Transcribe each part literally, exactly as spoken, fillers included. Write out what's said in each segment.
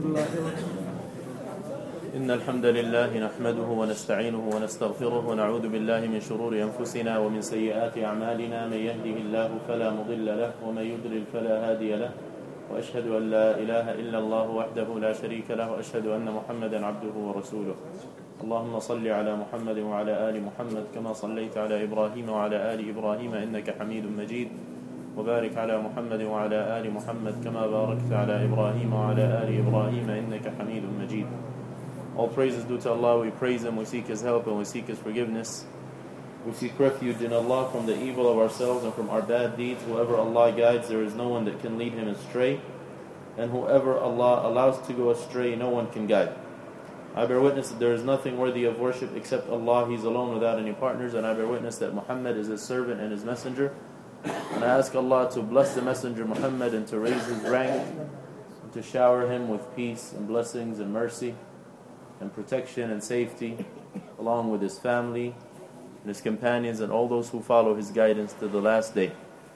الله وبركاته. إن الحمد لله نحمده ونستعينه ونستغفره ونعوذ بالله من شرور أنفسنا ومن سيئات أعمالنا. من يهده الله فلا مضل له ومن يضلل فلا هادي له، وأشهد أن لا إله إلا الله وحده لا شريك له، وأشهد أن محمدا عبده ورسوله. اللهم صل على محمد وعلى آل محمد كما صليت على إبراهيم وعلى آل إبراهيم إنك حميد مجيد، وبارك على محمد وعلى آل محمد كما باركت على إبراهيم وعلى آل إبراهيم إنك حميد مجيد. All praises due to Allah. We praise Him, we seek His help, and we seek His forgiveness. We seek refuge in Allah from the evil of ourselves and from our bad deeds. Whoever Allah guides, there is no one that can lead him astray. And whoever Allah allows to go astray, no one can guide. I bear witness that there is nothing worthy of worship except Allah. He is alone without any partners. And I bear witness that Muhammad is His servant and His messenger. And I ask Allah to bless the messenger Muhammad and to raise his rank, and to shower him with peace and blessings and mercy and protection and safety, along with his family and his companions and all those who follow his guidance to the last day.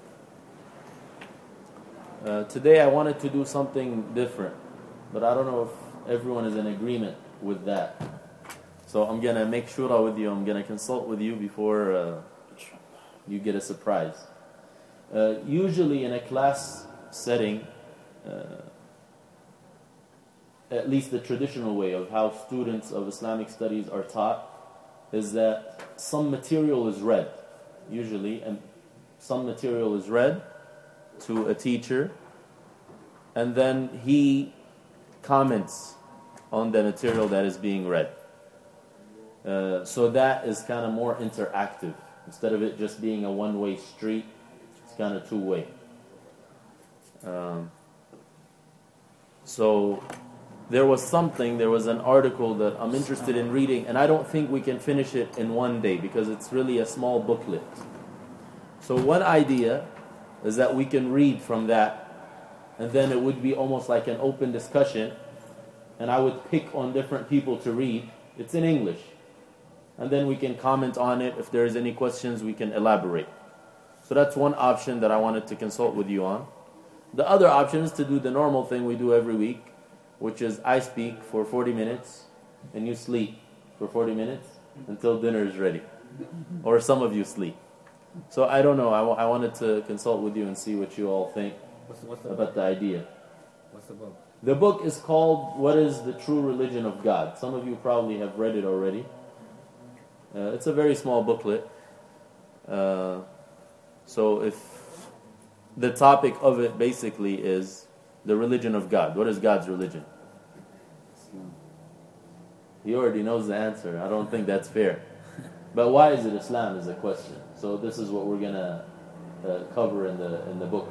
Uh, today I wanted to do something different, but I don't know if everyone is in agreement with that. So I'm going to make shura with you. I'm going to consult with you before uh, you get a surprise. Uh, usually in a class setting, uh, at least the traditional way of how students of Islamic studies are taught is that some material is read, usually, and some material is read to a teacher, and then he comments on the material that is being read. Uh, so that is kind of more interactive. Instead of it just being a one-way street, it's kind of two-way. Um, so... There was something, there was an article that I'm interested in reading, and I don't think we can finish it in one day because it's really a small booklet. So one idea is that we can read from that, and then it would be almost like an open discussion, and I would pick on different people to read. It's in English. And then we can comment on it. If there's any questions, we can elaborate. So that's one option that I wanted to consult with you on. The other option is to do the normal thing we do every week, which is I speak for forty minutes and you sleep for forty minutes until dinner is ready. Or some of you sleep. So I don't know. I, w- I wanted to consult with you and see what you all think what's, what's the about book? the idea. What's the book? The book is called What is the True Religion of God? Some of you probably have read it already. Uh, it's a very small booklet. Uh, so if the topic of it basically is the religion of God. What is God's religion? He already knows the answer. I don't think that's fair. But why is it Islam is a question. So this is what we're going to uh, cover in the in the book.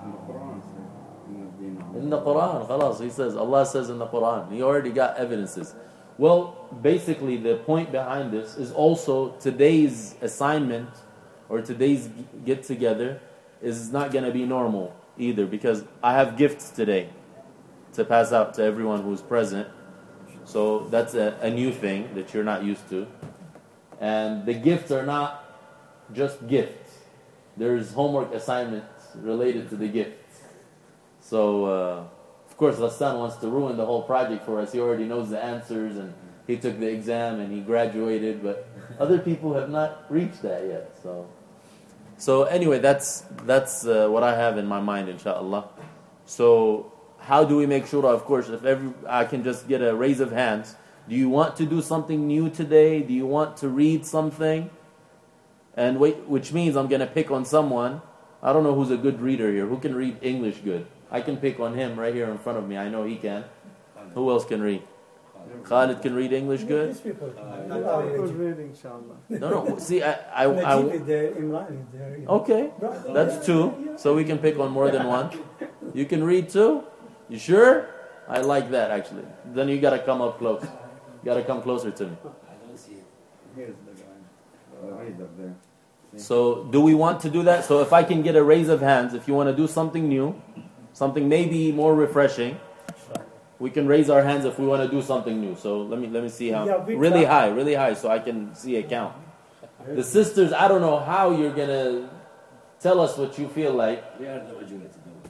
In the Quran, khalas, he says, Allah says in the Quran. He already got evidences. Well, basically the point behind this is also today's assignment or today's get-together is not going to be normal either, because I have gifts today to pass out to everyone who's present. So that's a, a new thing that you're not used to. And the gifts are not just gifts. There's homework assignments related to the gifts. So, uh, of course, Ghassan wants to ruin the whole project for us. He already knows the answers and he took the exam and he graduated, but other people have not reached that yet. So, so anyway, that's that's uh, what I have in my mind, inshallah. So, how do we make sure, of course, if every I can just get a raise of hands. Do you want to do something new today? Do you want to read something? And wait, which means I'm going to pick on someone. I don't know who's a good reader here. Who can read English good? I can pick on him right here in front of me. I know he can. Who else can read? Khalid can read English good? These people. I could read, inshallah. No, no. See, I... I, I, Najib is there, Imran is there. okay, that's two. So we can pick on more than one. You can read too? You sure? I like that, actually. Then you got to come up close. You got to come closer to me. I don't see it. Here's the guy. Uh, he's up there. So do we want to do that? So if I can get a raise of hands, if you want to do something new, something maybe more refreshing, we can raise our hands if we want to do something new. So let me let me see how. Yeah, we really try. high, really high, so I can see a count. The sisters, I don't know how you're going to tell us what you feel like. We are the majority.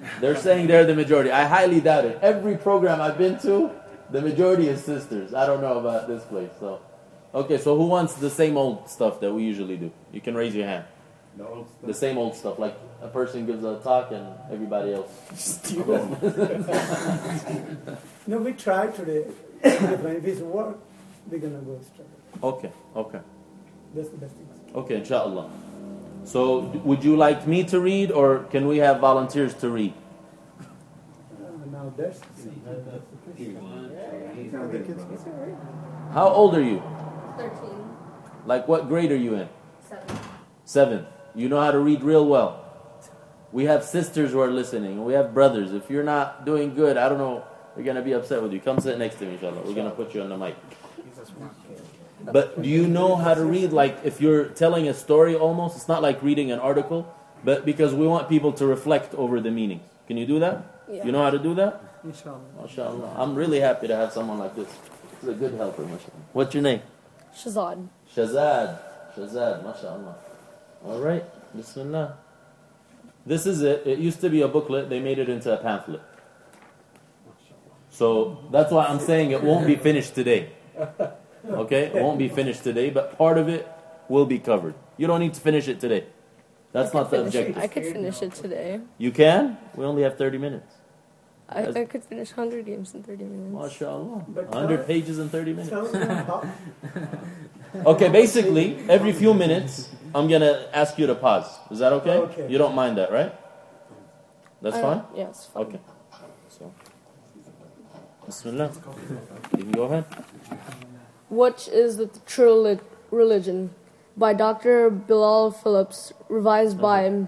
They're saying they're the majority. I highly doubt it. Every program I've been to, the majority is sisters. I don't know about this place. So, okay. So who wants the same old stuff that we usually do? You can raise your hand. The old stuff. The same old stuff, like a person gives a talk and everybody else. No, we tried today. If it's work, we're gonna go straight. Okay, okay, That's the best thing. okay. Inshallah. So, d- would you like me to read, or can we have volunteers to read? Uh, now that's How old are you? Thirteen. Like, what grade are you in? Seven. Seventh. You know how to read real well. We have sisters who are listening, and we have brothers. If you're not doing good, I don't know, we're going to be upset with you. Come sit next to me, inshallah. We're going to put you on the mic. But do you know how to read? Like, if you're telling a story almost, it's not like reading an article, but because we want people to reflect over the meaning. Can you do that? Yeah. You know how to do that? Inshallah. MashaAllah. I'm really happy to have someone like this. He's a good helper, mashallah. What's your name? Shazad. Shazad. Shazad, mashallah. All right, bismillah. This is it. It used to be a booklet. They made it into a pamphlet. So that's why I'm saying it won't be finished today. Okay? It won't be finished today, but part of it will be covered. You don't need to finish it today. That's not the Finish it- objective. I could finish it today. You can? We only have thirty minutes. I, That's- I could finish one hundred games in thirty minutes. MashaAllah. But one hundred tell- pages in thirty minutes. Tell them how, Okay, basically, every few minutes, I'm going to ask you to pause. Is that okay? Okay. You don't mind that, right? That's I- fine? Yes. Fine. Okay. So, Bismillah. You can go ahead. Which is the true li- religion? By Doctor Bilal Phillips, revised by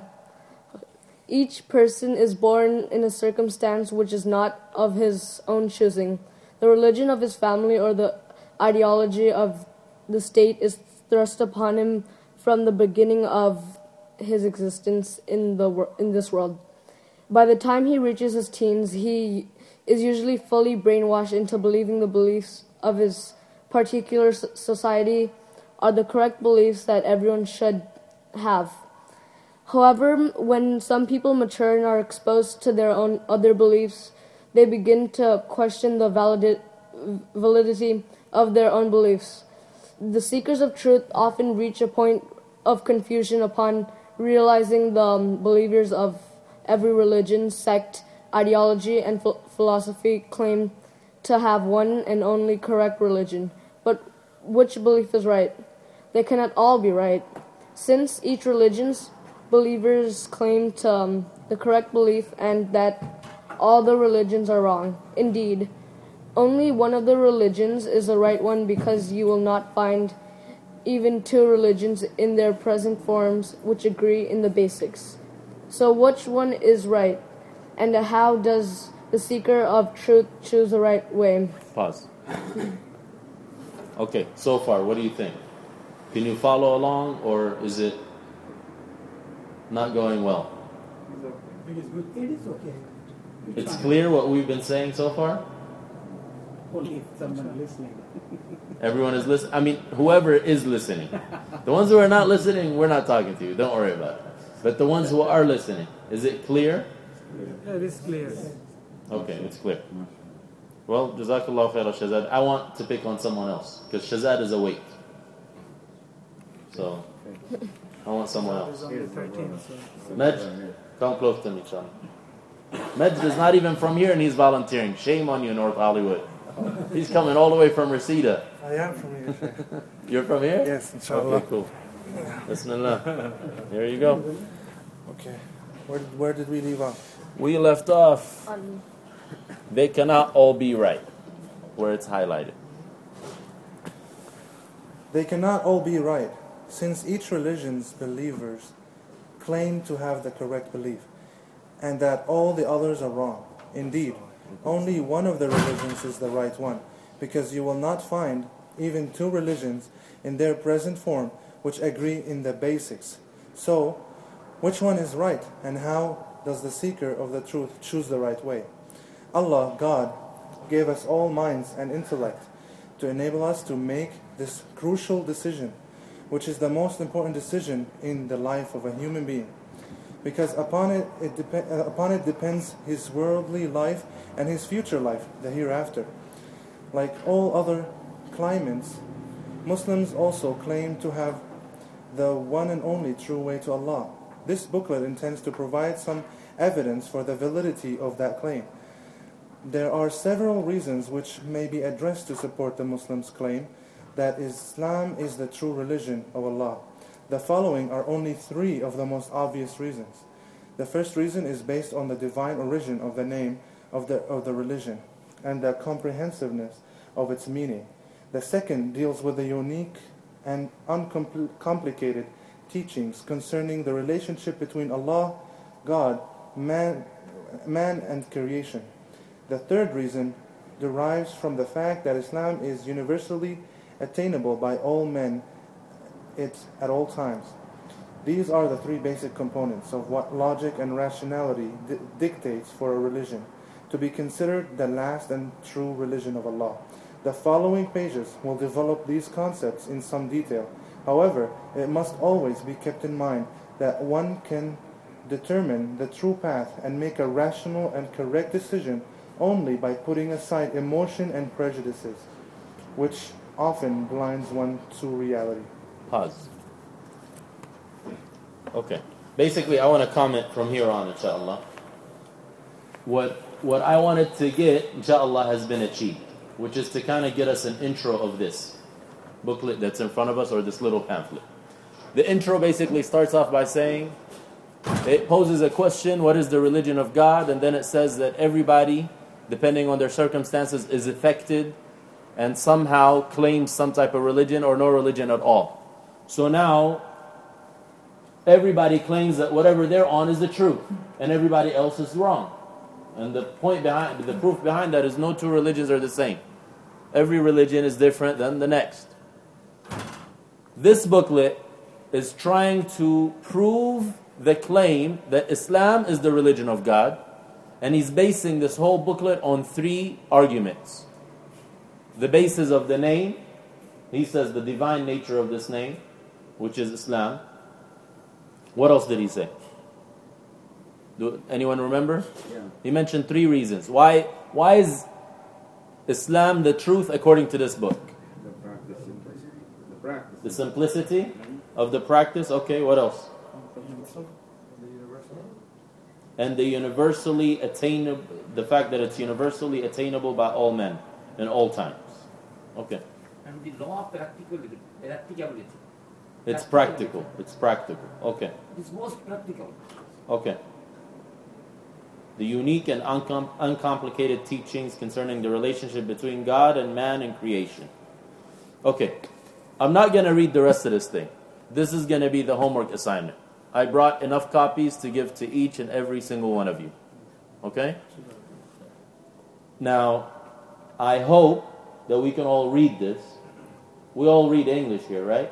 each person is born in a circumstance which is not of his own choosing. The religion of his family or the ideology of the state is thrust upon him from the beginning of his existence in the wor- in this world. By the time he reaches his teens, he is usually fully brainwashed into believing the beliefs of his particular s- society are the correct beliefs that everyone should have. However, when some people mature and are exposed to their own other beliefs, they begin to question the validi- validity of their own beliefs. The seekers of truth often reach a point of confusion upon realizing the um, believers of every religion, sect, ideology, and ph- philosophy claim to have one and only correct religion. But which belief is right? They cannot all be right, since each religion's believers claim to um, the correct belief and that all the religions are wrong. Indeed, only one of the religions is the right one, because you will not find even two religions in their present forms which agree in the basics. So which one is right? And how does the seeker of truth choose the right way? Pause. Okay, so far, what do you think? Can you follow along, or is it not going well? it is good. It is okay. We It's try. clear what we've been saying so far? Only if someone listening. Everyone is listening. I mean, whoever is listening. The ones who are not listening, we're not talking to you. Don't worry about it. But the ones who are listening, is it clear? Yeah, it is clear. Okay, it's clear. Well, Jazakallah khair, Shazad. I want to pick on someone else, because Shazad is awake. So, I want someone else. Here's the brother. Med, come close to me, son. Med is not even from here and he's volunteering. Shame on you, North Hollywood. He's coming all the way from Reseda. I am from here, Sheikh. You're from here? Yes, inshallah. Okay, cool. Bismillah. Here you go. Okay. Where did, where did we leave off? We left off. Um, They cannot all be right, where it's highlighted. They cannot all be right, since each religion's believers claim to have the correct belief, and that all the others are wrong. Indeed, only one of the religions is the right one, because you will not find even two religions in their present form which agree in the basics. So, which one is right, and how does the seeker of the truth choose the right way? Allah, God, gave us all minds and intellect to enable us to make this crucial decision, which is the most important decision in the life of a human being. because upon it, it dep- uh, upon it depends his worldly life and his future life, the hereafter. Like all other claimants, Muslims also claim to have the one and only true way to Allah. This booklet intends to provide some evidence for the validity of that claim. There are several reasons which may be addressed to support the Muslims' claim that Islam is the true religion of Allah. The following are only three of the most obvious reasons. The first reason is based on the divine origin of the name of the, of the religion and the comprehensiveness of its meaning. The second deals with the unique and uncomplicated teachings concerning the relationship between Allah, God, man, man and creation. The third reason derives from the fact that Islam is universally attainable by all men it, at all times. These are the three basic components of what logic and rationality di- dictates for a religion to be considered the last and true religion of Allah. The following pages will develop these concepts in some detail. However, it must always be kept in mind that one can determine the true path and make a rational and correct decision only by putting aside emotion and prejudices, which often blinds one to reality. Pause. Okay. Basically, I want to comment from here on, inshallah. What what I wanted to get, inshallah, has been achieved, which is to kind of get us an intro of this booklet that's in front of us, or this little pamphlet. The intro basically starts off by saying, it poses a question, what is the religion of God? And then it says that everybody, depending on their circumstances, is affected and somehow claims some type of religion or no religion at all. So now, everybody claims that whatever they're on is the truth, and everybody else is wrong. And the point behind, the proof behind that is no two religions are the same. Every religion is different than the next. This booklet is trying to prove the claim that Islam is the religion of God, and he's basing this whole booklet on three arguments. The basis of the name, he says the divine nature of this name, which is Islam. What else did he say? Do anyone remember? Yeah. He mentioned three reasons. Why, why is Islam the truth according to this book? The practice, simplicity. The practice. The simplicity of the practice. Okay, what else? And the universally attainable, the fact that it's universally attainable by all men in all times. Okay. And the law of practicality, practicability. It's practical. It's practical. Okay. It's most practical. Okay. The unique and uncom- uncomplicated teachings concerning the relationship between God and man and creation. Okay. I'm not going to read the rest of this thing. This is going to be the homework assignment. I brought enough copies to give to each and every single one of you. Okay? Now, I hope that we can all read this. We all read English here, right?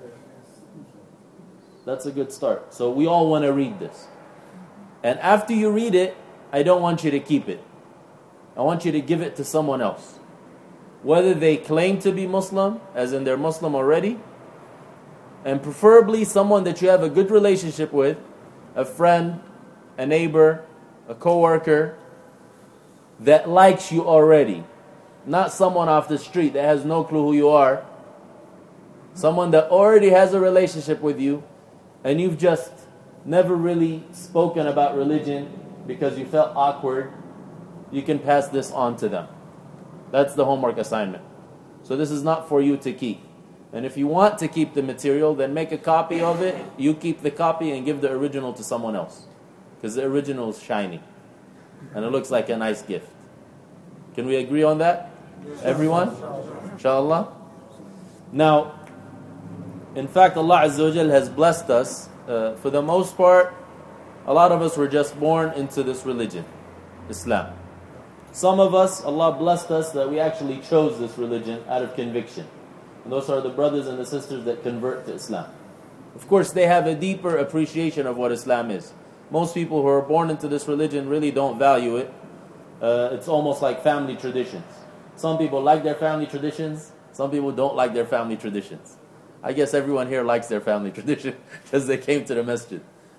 That's a good start. So we all want to read this. And after you read it, I don't want you to keep it. I want you to give it to someone else. Whether they claim to be Muslim, as in they're Muslim already, and preferably someone that you have a good relationship with, a friend, a neighbor, a coworker, that likes you already. Not someone off the street that has no clue who you are. Someone that already has a relationship with you, and you've just never really spoken about religion because you felt awkward. You can pass this on to them. That's the homework assignment. So this is not for you to keep. And if you want to keep the material, then make a copy of it. You keep the copy and give the original to someone else. Because the original is shiny. And it looks like a nice gift. Can we agree on that? Everyone? Inshallah? Now, in fact, Allah Azza wa Jal has blessed us. Uh, for the most part, a lot of us were just born into this religion, Islam. Some of us, Allah blessed us that we actually chose this religion out of conviction. And those are the brothers and the sisters that convert to Islam. Of course, they have a deeper appreciation of what Islam is. Most people who are born into this religion really don't value it. Uh, it's almost like family traditions. Some people like their family traditions. Some people don't like their family traditions. I guess everyone here likes their family tradition because they came to the masjid.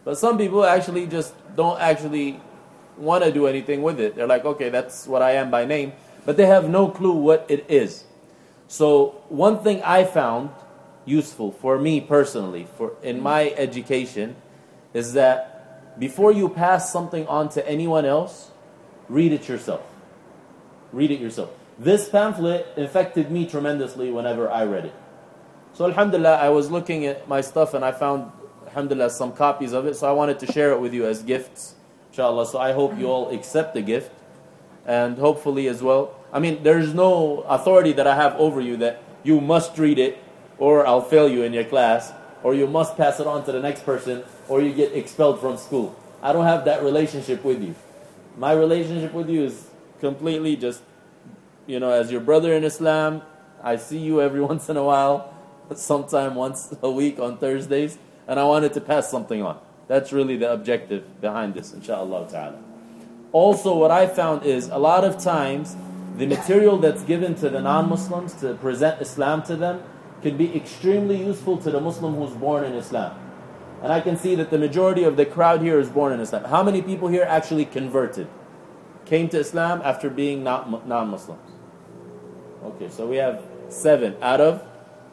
But some people actually just don't actually want to do anything with it. They're like, okay, that's what I am by name, but they have no clue what it is. So one thing I found useful for me personally, for in my education, is that before you pass something on to anyone else, read it yourself. Read it yourself. This pamphlet affected me tremendously whenever I read it. So alhamdulillah, I was looking at my stuff and I found, alhamdulillah, some copies of it. So I wanted to share it with you as gifts, inshallah. So I hope you all accept the gift. And hopefully as well, I mean, there's no authority that I have over you that you must read it or I'll fail you in your class, or you must pass it on to the next person, or you get expelled from school. I don't have that relationship with you. My relationship with you is completely just, you know, as your brother in Islam. I see you every once in a while, sometime once a week on Thursdays, and I wanted to pass something on. That's really the objective behind this, inshallah ta'ala. Also, what I found is a lot of times the material that's given to the non-Muslims to present Islam to them can be extremely useful to the Muslim who's born in Islam. And I can see that the majority of the crowd here is born in Islam. How many people here actually converted? Came to Islam after being not non-Muslims? Okay, so we have seven out of?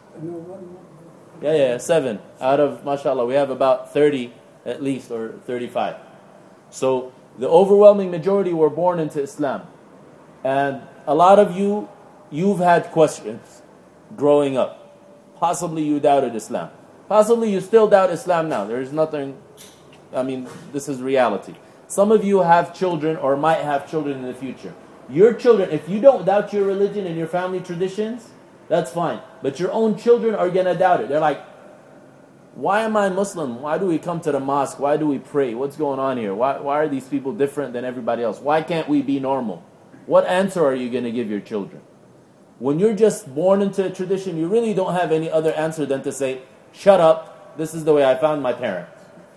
Yeah, yeah, seven out of, mashallah, we have about thirty at least, or thirty-five. So the overwhelming majority were born into Islam. And a lot of you, you've had questions growing up. Possibly you doubted Islam. Possibly you still doubt Islam now. There is nothing, I mean, this is reality. Some of you have children or might have children in the future. Your children, if you don't doubt your religion and your family traditions, that's fine. But your own children are going to doubt it. They're like, why am I Muslim? Why do we come to the mosque? Why do we pray? What's going on here? Why, why are these people different than everybody else? Why can't we be normal? What answer are you going to give your children? When you're just born into a tradition, you really don't have any other answer than to say, shut up, this is the way I found my parents.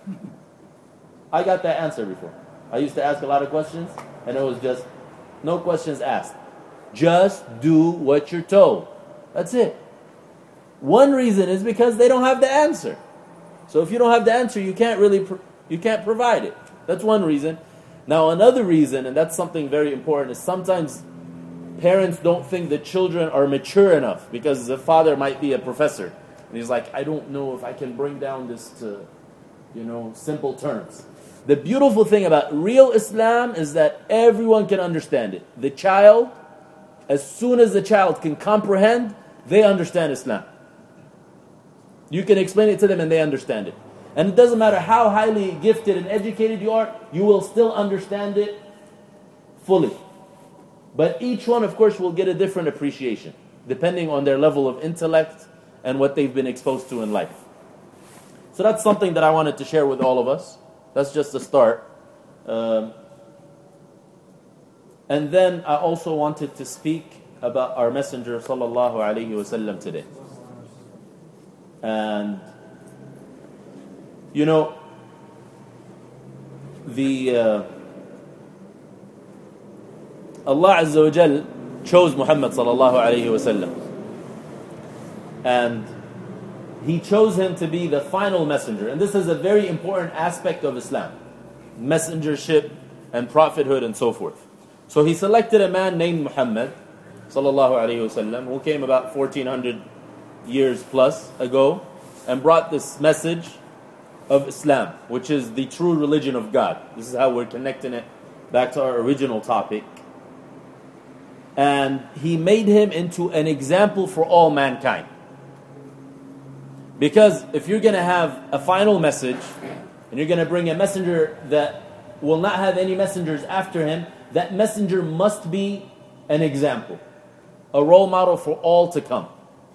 I got that answer before. I used to ask a lot of questions, and it was just, no questions asked. Just do what you're told. That's it. One reason is because they don't have the answer. So if you don't have the answer, you can't really, pro- you can't provide it. That's one reason. Now another reason, and that's something very important, is sometimes parents don't think the children are mature enough, because the father might be a professor. And he's like, I don't know if I can bring down this to, you know, simple terms. The beautiful thing about real Islam is that everyone can understand it. The child, as soon as the child can comprehend, they understand Islam. You can explain it to them and they understand it. And it doesn't matter how highly gifted and educated you are, you will still understand it fully. But each one, of course, will get a different appreciation, depending on their level of intellect and what they've been exposed to in life. So that's something that I wanted to share with all of us. That's just a start. Um, and then I also wanted to speak about our Messenger sallallahu alaihi wasallam today. And, you know, the... Uh, Allah Azza wa Jal chose Muhammad sallallahu alayhi wa sallam. And He chose him to be the final messenger. And this is a very important aspect of Islam. Messengership and prophethood and so forth. So He selected a man named Muhammad sallallahu alayhi wa sallam, who came about fourteen hundred years plus ago and brought this message of Islam, which is the true religion of God. This is how we're connecting it back to our original topic. And He made him into an example for all mankind. Because if you're going to have a final message, and you're going to bring a messenger that will not have any messengers after him, that messenger must be an example, a role model for all to come.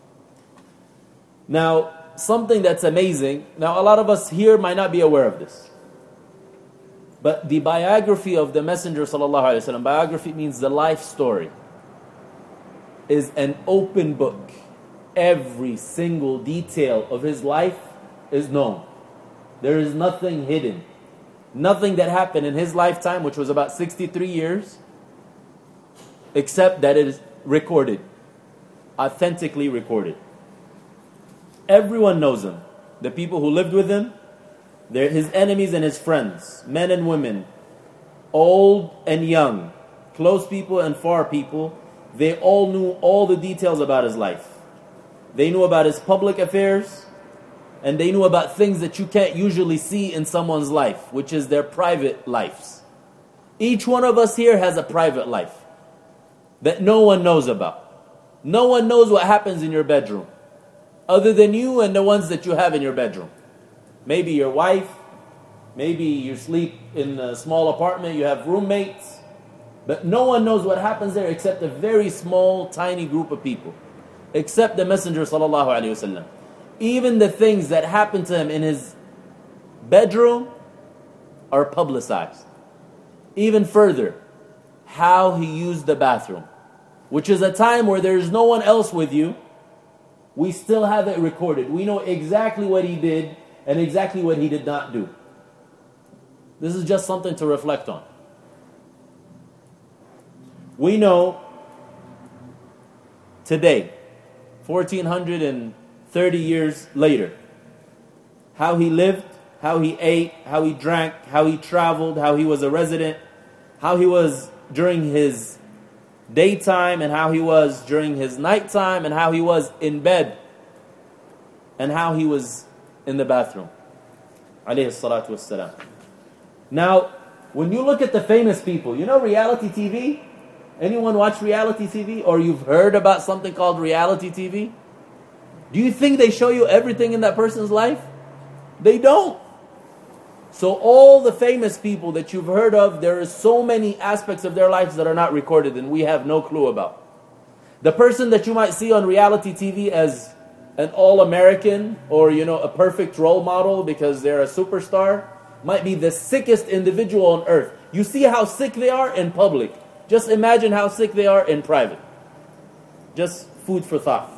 Now, something that's amazing, now a lot of us here might not be aware of this. But the biography of the Messenger sallallahu alaihi wasallam, biography means the life story, is an open book. Every single detail of his life is known. There is nothing hidden. Nothing that happened in his lifetime, which was about sixty-three years, except that it is recorded, authentically recorded. Everyone knows him. The people who lived with him, They're his enemies and his friends, men and women, old and young, close people and far people. They all knew all the details about his life. They knew about his public affairs, and they knew about things that you can't usually see in someone's life, which is their private lives. Each one of us here has a private life that no one knows about. No one knows what happens in your bedroom, other than you and the ones that you have in your bedroom. Maybe your wife, maybe you sleep in a small apartment, you have roommates, but no one knows what happens there except a very small, tiny group of people, except the Messenger sallallahu alaihi wasallam. Even the things that happen to him in his bedroom are publicized. Even further, how he used the bathroom, which is a time where there's no one else with you. We still have it recorded. We know exactly what he did and exactly what he did not do. This is just something to reflect on. We know today, fourteen thirty years later, how he lived, how he ate, how he drank, how he traveled, how he was a resident, how he was during his daytime and how he was during his nighttime and how he was in bed and how he was in the bathroom. Alayhi salatu wassalam. Now, when you look at the famous people, you know reality T V? Anyone watch reality T V? Or you've heard about something called reality T V? Do you think they show you everything in that person's life? They don't. So all the famous people that you've heard of, there are so many aspects of their lives that are not recorded and we have no clue about. The person that you might see on reality T V as an all-American or, you know, a perfect role model because they're a superstar might be the sickest individual on earth. You see how sick they are in public. Just imagine how sick they are in private. Just food for thought.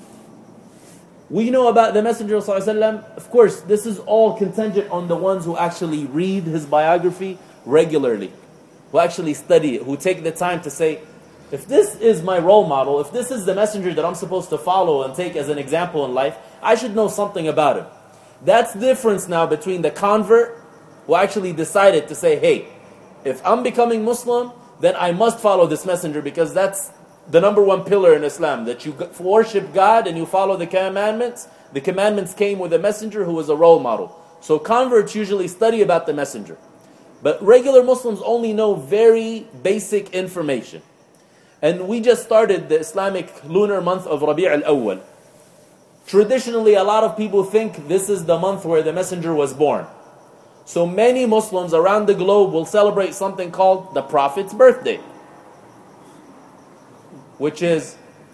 We know about the Messenger ﷺ. Of course, this is all contingent on the ones who actually read his biography regularly, who actually study it, who take the time to say, if this is my role model, if this is the messenger that I'm supposed to follow and take as an example in life, I should know something about him. That's the difference now between the convert who actually decided to say, hey, if I'm becoming Muslim, then I must follow this messenger because that's the number one pillar in Islam, that you worship God and you follow the commandments. The commandments came with a messenger who was a role model. So converts usually study about the messenger. But regular Muslims only know very basic information. And we just started the Islamic lunar month of Rabi' al-Awwal. Traditionally, a lot of people think this is the month where the messenger was born. So many Muslims around the globe will celebrate something called the Prophet's birthday, which is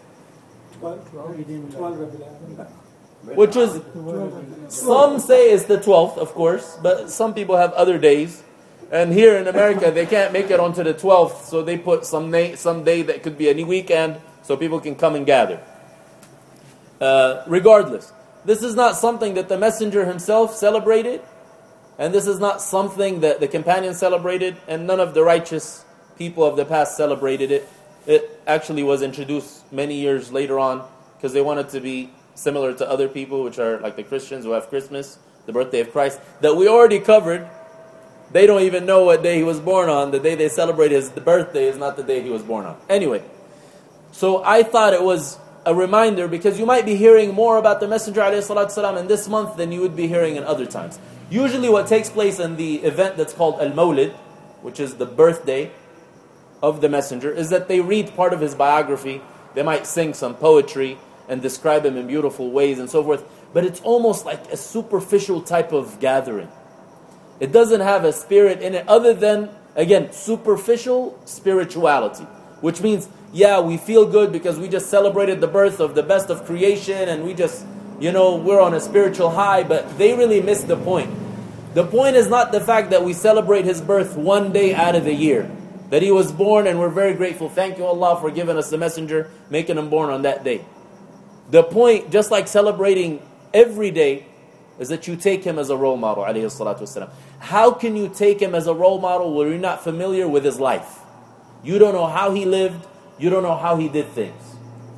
which was some say it's the twelfth, of course, but some people have other days. And here in America, they can't make it onto the twelfth, so they put some day, some day that could be any weekend, so people can come and gather. Uh, regardless, this is not something that the Messenger himself celebrated, and this is not something that the companions celebrated, and none of the righteous people of the past celebrated it. It actually was introduced many years later on because they wanted to be similar to other people, which are like the Christians who have Christmas, the birthday of Christ, that we already covered. They don't even know what day he was born on. The day they celebrate his birthday is not the day he was born on. Anyway, so I thought it was a reminder because you might be hearing more about the Messenger ﷺ in this month than you would be hearing in other times. Usually what takes place in the event that's called Al-Mawlid, which is the birthday of the Messenger, is that they read part of his biography. They might sing some poetry and describe him in beautiful ways and so forth. But it's almost like a superficial type of gathering. It doesn't have a spirit in it other than, again, superficial spirituality. Which means, yeah, we feel good because we just celebrated the birth of the best of creation and we just, you know, we're on a spiritual high, but they really miss the point. The point is not the fact that we celebrate his birth one day out of the year. That he was born and we're very grateful. Thank you Allah for giving us the messenger, making him born on that day. The point, just like celebrating every day, is that you take him as a role model, alayhi salatu wasalam. How can you take him as a role model where you're not familiar with his life? You don't know how he lived. You don't know how he did things.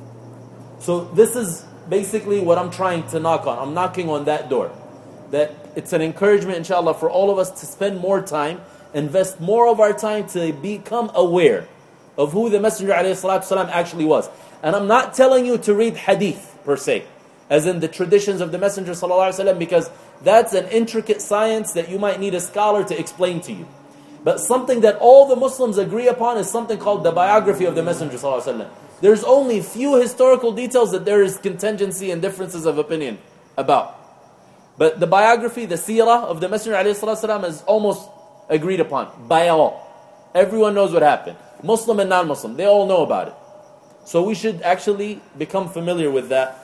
So this is basically what I'm trying to knock on. I'm knocking on that door. That it's an encouragement, inshallah, for all of us to spend more time, invest more of our time to become aware of who the Messenger ﷺ actually was. And I'm not telling you to read hadith per se, as in the traditions of the Messenger ﷺ, because that's an intricate science that you might need a scholar to explain to you. But something that all the Muslims agree upon is something called the biography of the Messenger ﷺ. There's only few historical details that there is contingency and differences of opinion about. But the biography, the seerah of the Messenger ﷺ is almost agreed upon by all. Everyone knows what happened. Muslim and non-Muslim, they all know about it. So we should actually become familiar with that.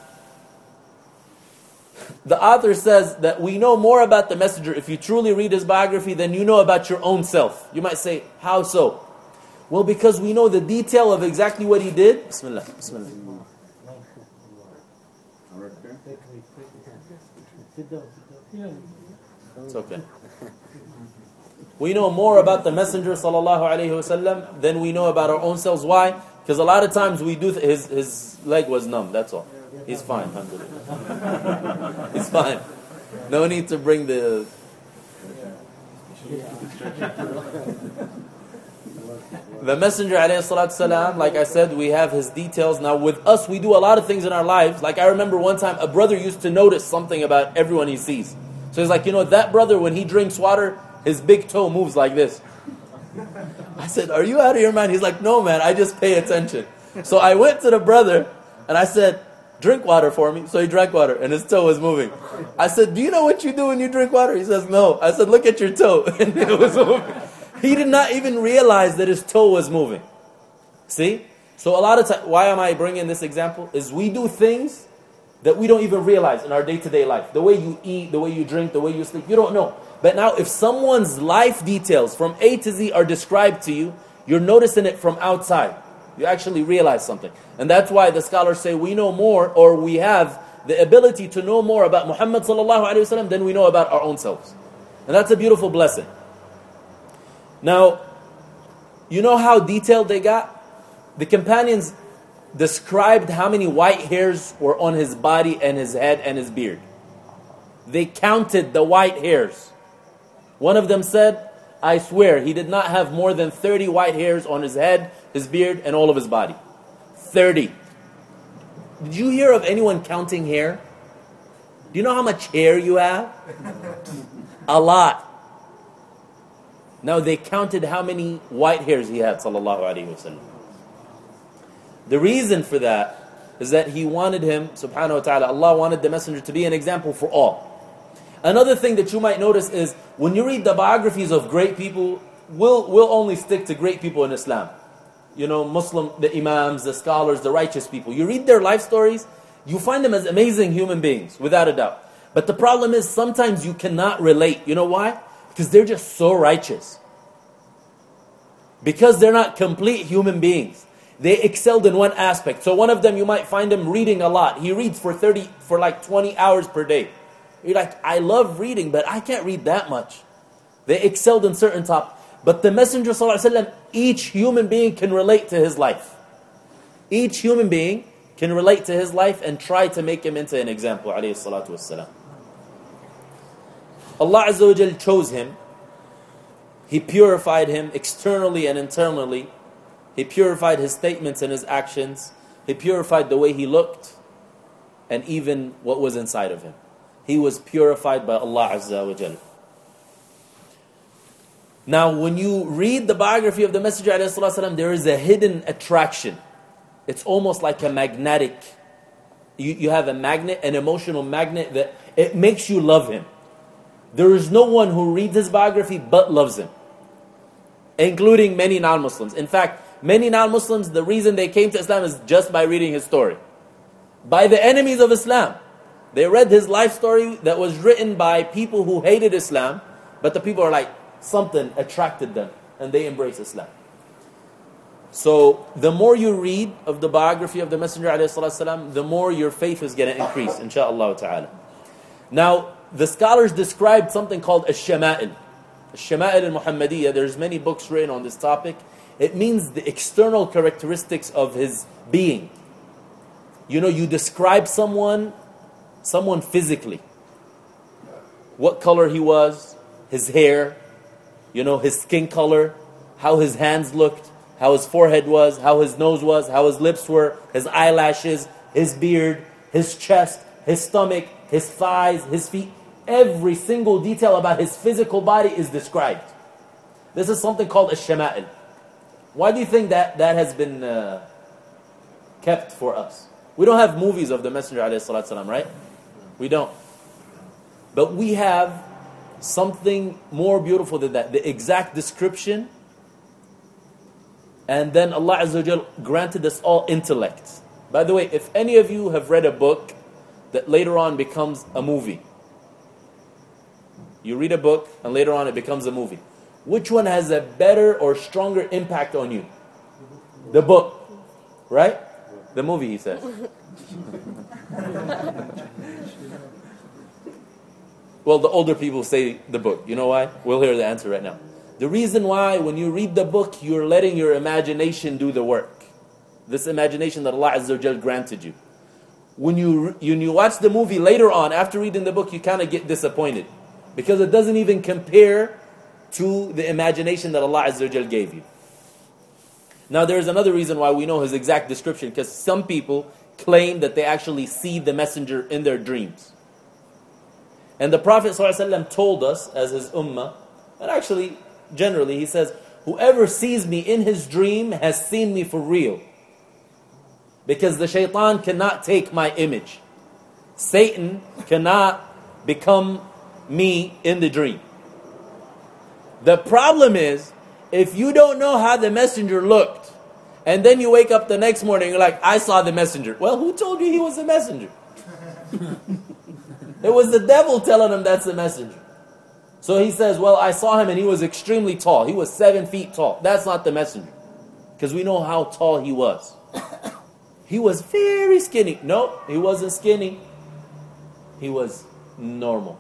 The author says that we know more about the Messenger if you truly read his biography than you know about your own self. You might say, how so? Well, because we know the detail of exactly what he did. Bismillah. Bismillah. It's okay. We know more about the Messenger sallallahu alaihi wasallam than we know about our own selves. Why? Because a lot of times we do, th- his his leg was numb, that's all. He's fine, alhamdulillah. He's fine. No need to bring the... The Messenger alayhi salatu salam, like I said, we have his details. Now with us, we do a lot of things in our lives. Like I remember one time, a brother used to notice something about everyone he sees. So he's like, you know, that brother, when he drinks water, his big toe moves like this. I said, are you out of your mind? He's like, no man, I just pay attention. So I went to the brother and I said, drink water for me. So he drank water and his toe was moving. I said, do you know what you do when you drink water? He says, no. I said, look at your toe. And it was moving. He did not even realize that his toe was moving. See? So a lot of times, why am I bringing this example? Is we do things that we don't even realize in our day-to-day life. The way you eat, the way you drink, the way you sleep, you don't know. But now if someone's life details from A to Z are described to you, you're noticing it from outside. You actually realize something. And that's why the scholars say we know more, or we have the ability to know more about Muhammad sallallahu alaihi wasallam than we know about our own selves. And that's a beautiful blessing. Now, you know how detailed they got? The companions described how many white hairs were on his body and his head and his beard. They counted the white hairs. One of them said, I swear, he did not have more than thirty white hairs on his head, his beard, and all of his body. thirty. Did you hear of anyone counting hair? Do you know how much hair you have? A lot. Now they counted how many white hairs he had, sallallahu alaihi wasallam. The reason for that is that he wanted him, subhanahu wa ta'ala, Allah wanted the messenger to be an example for all. Another thing that you might notice is when you read the biographies of great people, we'll, we'll only stick to great people in Islam. You know, Muslim, the imams, the scholars, the righteous people. You read their life stories, you find them as amazing human beings, without a doubt. But the problem is sometimes you cannot relate. You know why? Because they're just so righteous. Because they're not complete human beings. They excelled in one aspect. So one of them, you might find him reading a lot. He reads for thirty, for like twenty hours per day. You're like, I love reading, but I can't read that much. They excelled in certain topics. But the Messenger ﷺ, each human being can relate to his life. Each human being can relate to his life and try to make him into an example. Alayhi salatu wassalam. Allah Azza wa Jal chose him. He purified him externally and internally. He purified his statements and his actions. He purified the way he looked and even what was inside of him. He was purified by Allah Azza wa Jal. Now, when you read the biography of the Messenger ﷺ, there is a hidden attraction. It's almost like a magnetic. You, you have a magnet, an emotional magnet that it makes you love him. There is no one who reads his biography but loves him, including many non-Muslims. In fact, many non-Muslims, the reason they came to Islam is just by reading his story. By the enemies of Islam. They read his life story that was written by people who hated Islam, but the people are like, something attracted them, and they embrace Islam. So, the more you read of the biography of the Messenger ﷺ, the more your faith is going to increase, insha'Allah ta'ala. Now, the scholars described something called Ash-Shama'il. Ash-Shama'il al-Muhammadiyya, there's many books written on this topic. It means the external characteristics of his being. You know, you describe someone, someone physically. what color he was, his hair, you know, his skin color, how his hands looked, how his forehead was, how his nose was, how his lips were, his eyelashes, his beard, his chest, his stomach, his thighs, his feet. Every single detail about his physical body is described. This is something called a shama'il. Why do you think that that has been uh, kept for us? We don't have movies of the Messenger ﷺ, right? We don't. But we have something more beautiful than that. The exact description. And then Allah Azza wa Jal granted us all intellect. By the way, if any of you have read a book that later on becomes a movie. You read a book and later on it becomes a movie. Which one has a better or stronger impact on you? The book. Right? The movie, he says. Well, the older people say the book. You know why? We'll hear the answer right now. The reason why, when you read the book, you're letting your imagination do the work. This imagination that Allah Azza wa Jal granted you. When you, when you watch the movie later on, after reading the book, you kind of get disappointed. Because it doesn't even compare to the imagination that Allah Azza wa Jal gave you. Now there's another reason why we know his exact description. Because some people claim that they actually see the messenger in their dreams. And the Prophet ﷺ told us, as his ummah, and actually, generally, he says, whoever sees me in his dream has seen me for real. Because the shaitan cannot take my image. Satan cannot become me in the dream. The problem is, if you don't know how the messenger looked, and then you wake up the next morning, you're like, I saw the messenger. Well, who told you he was the messenger? It was the devil telling him that's the messenger. So he says, well, I saw him and he was extremely tall. He was seven feet tall. That's not the messenger. Because we know how tall he was. He was very skinny. No, he wasn't skinny. He was normal.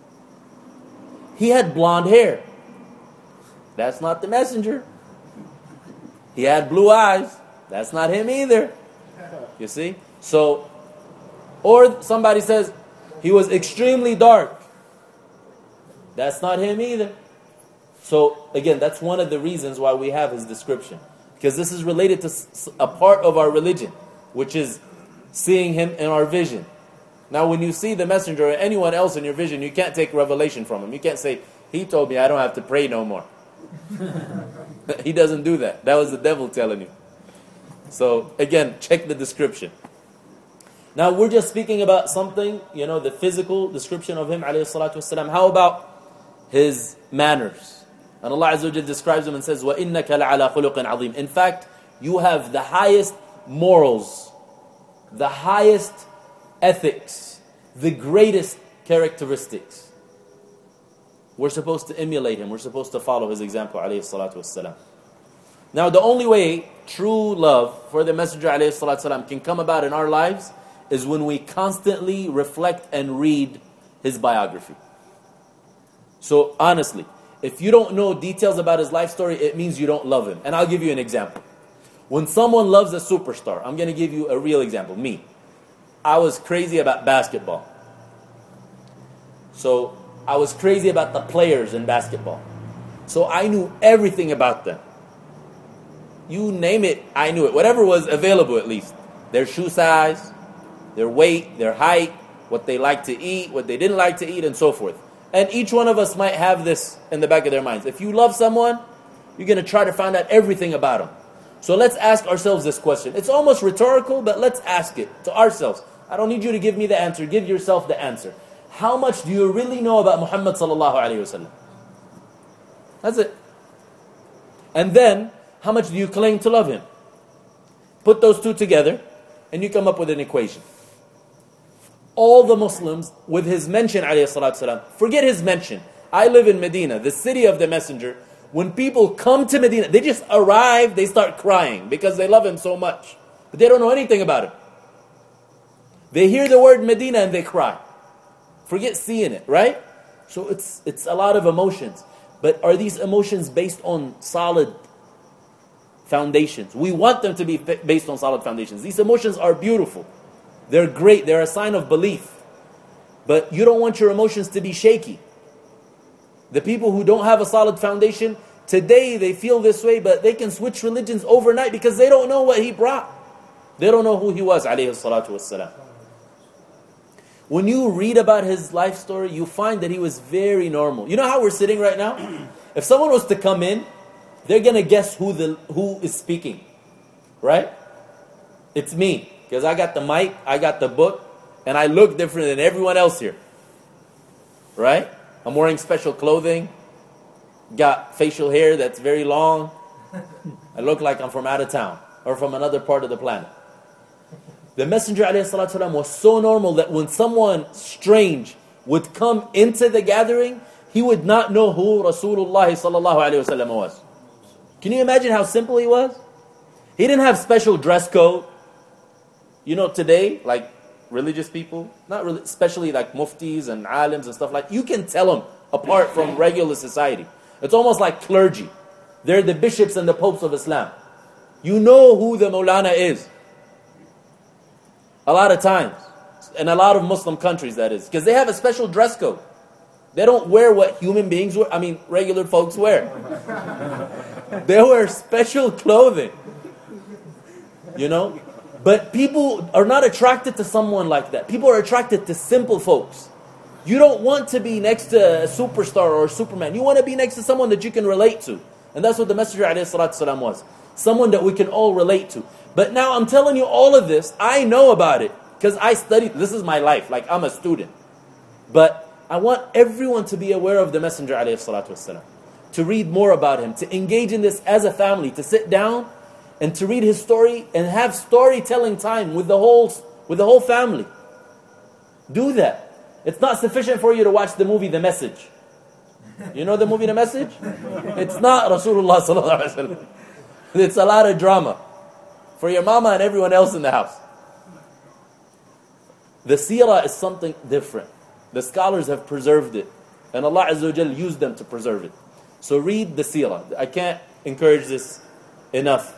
He had blonde hair. That's not the messenger. He had blue eyes. That's not him either. You see? So, or somebody says, he was extremely dark. That's not him either. So, again, that's one of the reasons why we have his description. Because this is related to a part of our religion, which is seeing him in our vision. Now, when you see the messenger or anyone else in your vision, you can't take revelation from him. You can't say, he told me I don't have to pray no more. He doesn't do that. That was the devil telling you. So, again, check the description. Now, we're just speaking about something, you know, the physical description of him, alayhi salatu wasalam. How about his manners? And Allah Azza wa Jalla describes him and says, وَإِنَّكَ لَعَلَى خُلُقٍ عَظِيمٍ. In fact, you have the highest morals, the highest ethics, the greatest characteristics. We're supposed to emulate him. We're supposed to follow his example, alayhi salatu wasalam. Now, the only way true love for the Messenger, alayhi salatu wasalam, can come about in our lives is when we constantly reflect and read his biography. So, honestly, if you don't know details about his life story, it means you don't love him. And I'll give you an example. When someone loves a superstar, I'm going to give you a real example. Me. I was crazy about basketball. So, I was crazy about the players in basketball. So, I knew everything about them. You name it, I knew it. Whatever was available, at least. Their shoe size, their weight, their height, what they like to eat, what they didn't like to eat, and so forth. And each one of us might have this in the back of their minds. If you love someone, you're going to try to find out everything about them. So let's ask ourselves this question. It's almost rhetorical, but let's ask it to ourselves. I don't need you to give me the answer. Give yourself the answer. How much do you really know about Muhammad sallallahu alayhi wa sallam? That's it. And then, how much do you claim to love him? Put those two together, and you come up with an equation. All the Muslims, with his mention, alayhi salatu salam, forget his mention. I live in Medina, the city of the Messenger. When people come to Medina, they just arrive, they start crying because they love him so much. But they don't know anything about him. They hear the word Medina and they cry. Forget seeing it, right? So it's it's a lot of emotions. But are these emotions based on solid foundations? We want them to be based on solid foundations. These emotions are beautiful. They're great. They're a sign of belief. But you don't want your emotions to be shaky. The people who don't have a solid foundation, today they feel this way, but they can switch religions overnight because they don't know what he brought. They don't know who he was, alayhi salatu wassalam. When you read about his life story, you find that he was very normal. You know how we're sitting right now? If someone was to come in, they're going to guess who the who is speaking. Right? It's me. Because I got the mic, I got the book, and I look different than everyone else here. Right? I'm wearing special clothing. Got facial hair that's very long. I look like I'm from out of town or from another part of the planet. The Messenger ﷺ was so normal that when someone strange would come into the gathering, he would not know who Rasulullah ﷺ was. Can you imagine how simple he was? He didn't have special dress code. You know, today, like religious people, not really, especially like muftis and alims and stuff like that, you can tell them apart from regular society. It's almost like clergy. They're the bishops and the popes of Islam. You know who the Maulana is. A lot of times. In a lot of Muslim countries, that is. Because they have a special dress code. They don't wear what human beings wear. I mean, regular folks wear. They wear special clothing. You know? But people are not attracted to someone like that. People are attracted to simple folks. You don't want to be next to a superstar or a Superman. You want to be next to someone that you can relate to. And that's what the Messenger ﷺ was. Someone that we can all relate to. But now I'm telling you all of this. I know about it. Because I studied. This is my life. Like I'm a student. But I want everyone to be aware of the Messenger ﷺ. To read more about him. To engage in this as a family. To sit down and to read his story. And have storytelling time with the whole, with the whole family. Do that. It's not sufficient for you to watch the movie The Message. You know the movie The Message? It's not Rasulullah sallallahu alaihi wasallam. It's a lot of drama for your mama and everyone else in the house. The seerah is something different. The scholars have preserved it, and Allah Azza wa Jal used them to preserve it. So read the seerah. I can't encourage this enough.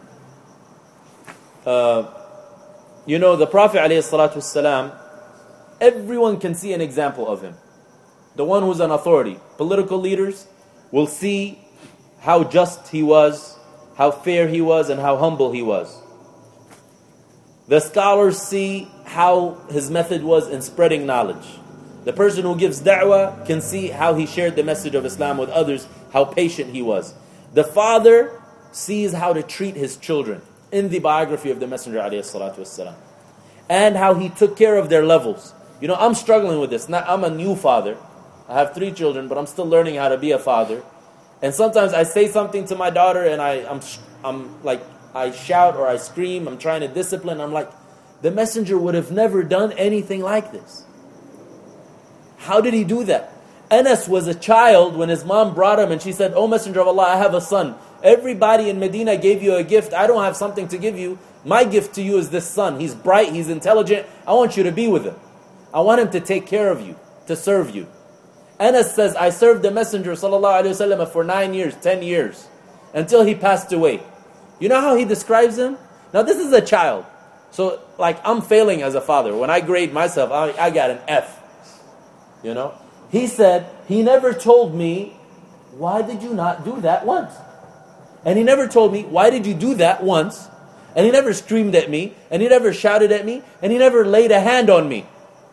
Uh, you know, the Prophet alayhi salatu wasalam, everyone can see an example of him. The one who's an authority. Political leaders will see how just he was, how fair he was, and how humble he was. The scholars see how his method was in spreading knowledge. The person who gives da'wah can see how he shared the message of Islam with others, how patient he was. The father sees how to treat his children in the biography of the Messenger ﷺ, and how he took care of their levels. You know, I'm struggling with this. Now, I'm a new father. I have three children, but I'm still learning how to be a father. And sometimes I say something to my daughter, and I, I'm, I'm like, I shout or I scream. I'm trying to discipline. I'm like, the Messenger would have never done anything like this. How did he do that? Anas was a child when his mom brought him, and she said, "Oh Messenger of Allah, I have a son. Everybody in Medina gave you a gift. I don't have something to give you. My gift to you is this son. He's bright. He's intelligent. I want you to be with him. I want him to take care of you, to serve you." Anas says, I served the Messenger sallallahu alaihi wasallam for nine years, ten years, until he passed away. You know how he describes him? Now this is a child. So like I'm failing as a father. When I grade myself, I, I got an F. You know? He said, he never told me, why did you not do that once? And he never told me, why did you do that once? And he never screamed at me, and he never shouted at me, and he never laid a hand on me.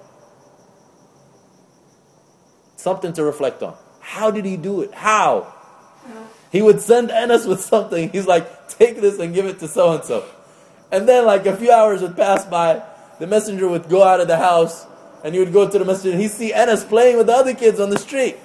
Something to reflect on. How did he do it? How? He would send Anas with something. He's like, take this and give it to so-and-so. And then like a few hours would pass by. The messenger would go out of the house, and he would go to the masjid, and he'd see Anas playing with the other kids on the street.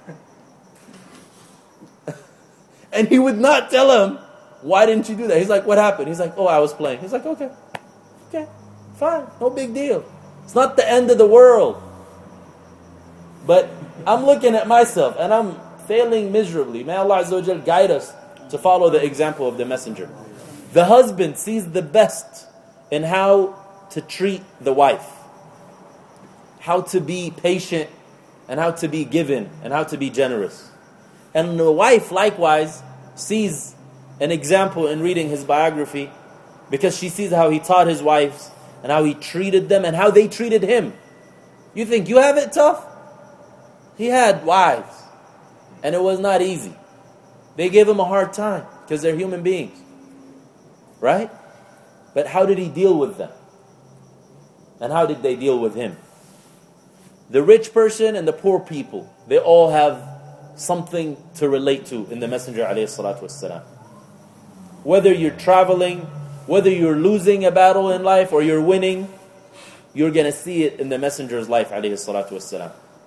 And he would not tell him, why didn't you do that? He's like, what happened? He's like, oh, I was playing. He's like, okay. Okay, fine. No big deal. It's not the end of the world. But I'm looking at myself, and I'm failing miserably. May Allah Azza wa Jal guide us to follow the example of the messenger. The husband sees the best in how to treat the wife, how to be patient, and how to be given, and how to be generous. And the wife likewise sees an example in reading his biography, because she sees how he taught his wives, and how he treated them, and how they treated him. You think you have it tough? He had wives. And it was not easy. They gave him a hard time because they're human beings. Right? But how did he deal with them? And how did they deal with him? The rich person and the poor people, they all have something to relate to in the Messenger alayhi salatu wassalam. Whether you're traveling, whether you're losing a battle in life or you're winning, you're going to see it in the Messenger's life alayhi salatu wassalam.